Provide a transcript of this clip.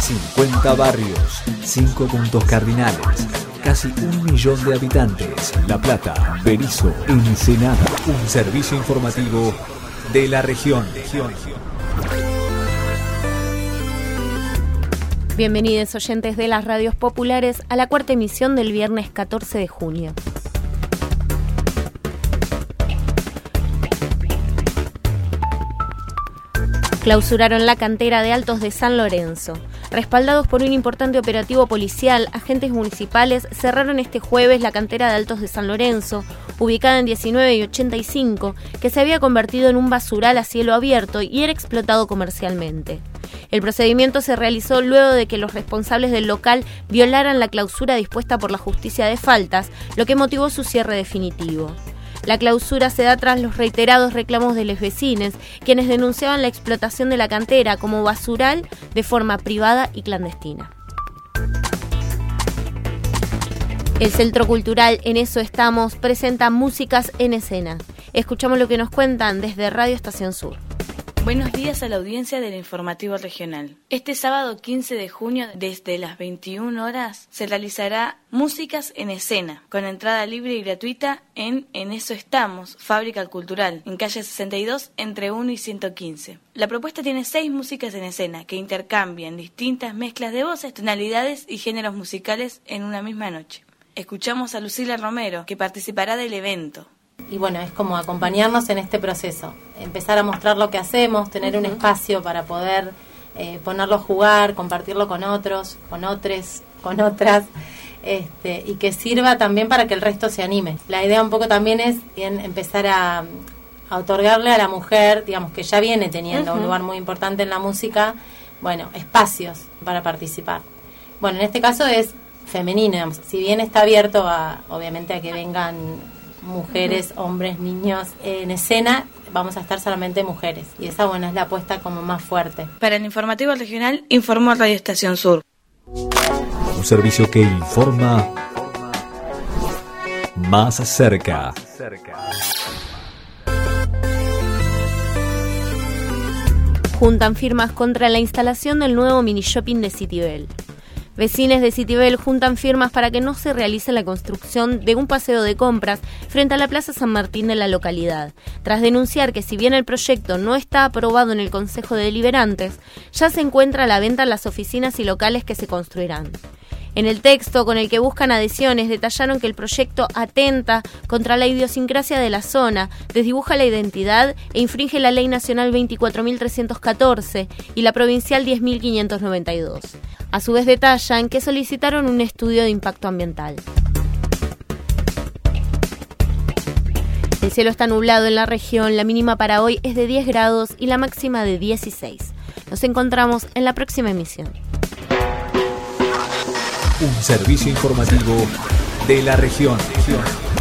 50 barrios, 5 puntos cardinales, casi 1 millón de habitantes. La Plata, Berisso, Ensenada. Un servicio informativo de la región. Bienvenidos oyentes de las radios populares a la cuarta emisión del viernes 14 de junio. Clausuraron la cantera de Altos de San Lorenzo. Respaldados por un importante operativo policial, agentes municipales cerraron este jueves la cantera de Altos de San Lorenzo, ubicada en 19 y 85, que se había convertido en un basural a cielo abierto y era explotado comercialmente. El procedimiento se realizó luego de que los responsables del local violaran la clausura dispuesta por la Justicia de Faltas, lo que motivó su cierre definitivo. La clausura se da tras los reiterados reclamos de los vecinos, quienes denunciaban la explotación de la cantera como basural de forma privada y clandestina. El Centro Cultural En Eso Estamos presenta Músicas en Escena. Escuchamos lo que nos cuentan desde Radio Estación Sur. Buenos días a la audiencia del Informativo Regional. Este sábado 15 de junio, desde las 21 horas, se realizará Músicas en Escena, con entrada libre y gratuita en Eso Estamos, Fábrica Cultural, en calle 62, entre 1 y 115. La propuesta tiene 6 músicas en escena, que intercambian distintas mezclas de voces, tonalidades y géneros musicales en una misma noche. Escuchamos a Lucila Romero, que participará del evento. Y bueno, es como acompañarnos en este proceso, empezar a mostrar lo que hacemos, tener un espacio para poder ponerlo a jugar, compartirlo con otros, con otras, y que sirva también para que el resto se anime. La idea un poco también es empezar a otorgarle a la mujer, digamos, que ya viene teniendo un lugar muy importante en la música, bueno, espacios para participar. Bueno, en este caso es femenino, digamos, si bien está abierto obviamente a que vengan mujeres, hombres, niños en escena, vamos a estar solamente mujeres, y esa, bueno, es la apuesta como más fuerte. Para el Informativo Regional, informó Radio Estación Sur. Un servicio que informa más cerca. Juntan firmas contra la instalación del nuevo mini shopping de Citibel. Vecinos de Citibel juntan firmas para que no se realice la construcción de un paseo de compras frente a la Plaza San Martín de la localidad, tras denunciar que si bien el proyecto no está aprobado en el Consejo de Deliberantes, ya se encuentra a la venta en las oficinas y locales que se construirán. En el texto con el que buscan adhesiones detallaron que el proyecto atenta contra la idiosincrasia de la zona, desdibuja la identidad e infringe la Ley Nacional 24.314 y la Provincial 10.592. A su vez detallan que solicitaron un estudio de impacto ambiental. El cielo está nublado en la región, la mínima para hoy es de 10 grados y la máxima de 16. Nos encontramos en la próxima emisión. Un servicio informativo de la región.